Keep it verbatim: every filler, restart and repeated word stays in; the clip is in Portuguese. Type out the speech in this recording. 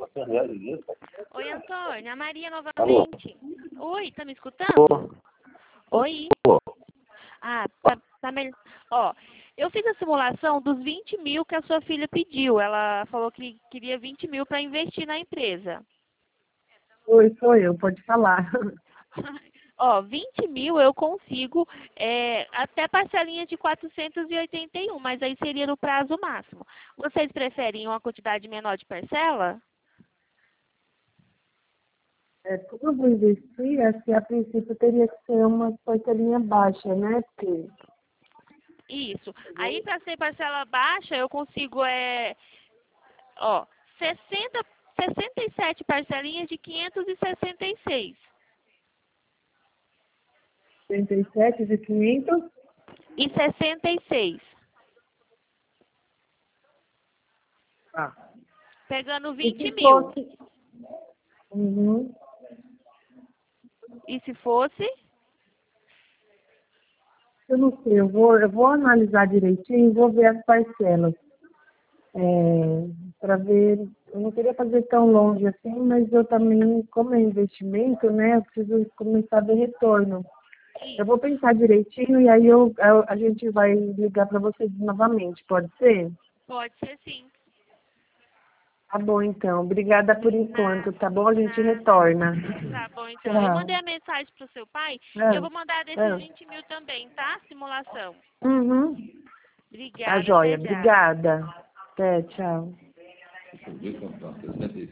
Oi, Antônio, a Maria Alô? novamente. Oi, tá me escutando? Oi. Ah, tá, tá melhor. Ó, eu fiz a simulação dos vinte mil que a sua filha pediu. Ela falou que queria vinte mil para investir na empresa. Oi, sou eu, pode falar. Ó, vinte mil eu consigo é, até parcelinha de quatrocentos e oitenta e um, mas aí seria no prazo máximo. Vocês preferem uma quantidade menor de parcela? É, como eu vou investir, assim, a princípio teria que ser uma parcelinha baixa, né? Porque Isso. Aí para ser parcela baixa eu consigo, é, ó, sessenta, sessenta e sete parcelinhas de quinhentos e sessenta e seis. trinta e sete de quinhentos. E sessenta e seis. Ah. Pegando E vinte se mil. fosse... Uhum. E se fosse? Eu não sei, eu vou, eu vou analisar direitinho e vou ver as parcelas. É, para ver, eu não queria fazer tão longe assim, mas eu também, como é investimento, né, eu preciso começar a ver retorno. Eu vou pensar direitinho e aí eu, a, a gente vai ligar para vocês novamente, pode ser? Pode ser sim. Tá bom, então. Obrigada por enquanto, tá bom? A gente Nada. retorna. Tá bom, então. Eu Tchau. mandei a mensagem pro seu pai e eu Ah, vou mandar desses ah. vinte mil também, tá? Simulação. Uhum. Tá Obrigada, joia, até já. obrigada. Até, tchau.